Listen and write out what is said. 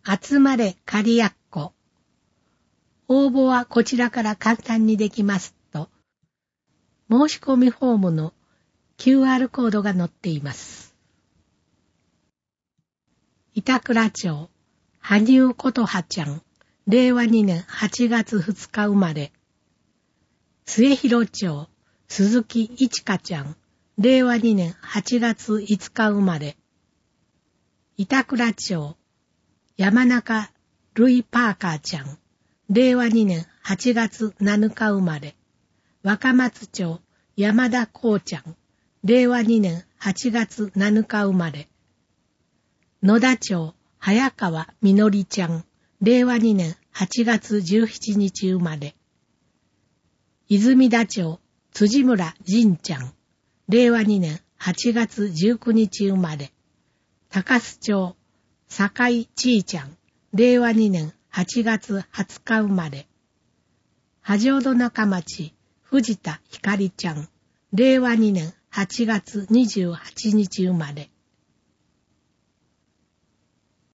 集まれ仮やっこ。応募はこちらから簡単にできますと、申し込みフォームの QR コードが載っています。板倉町、羽生琴葉ちゃん、令和2年8月2日生まれ。末広町、鈴木一花ちゃん、令和2年8月5日生まれ。板倉町、山中ルイ・パーカーちゃん、令和2年8月7日生まれ。若松町、山田こうちゃん、令和2年8月7日生まれ。野田町、早川みのりちゃん、令和2年8月17日生まれ。泉田町、辻村仁ちゃん、令和2年8月19日生まれ。高須町、坂井ちいちゃん、令和2年8月20日生まれ。波状戸中町、藤田ひかりちゃん、令和2年8月28日生まれ。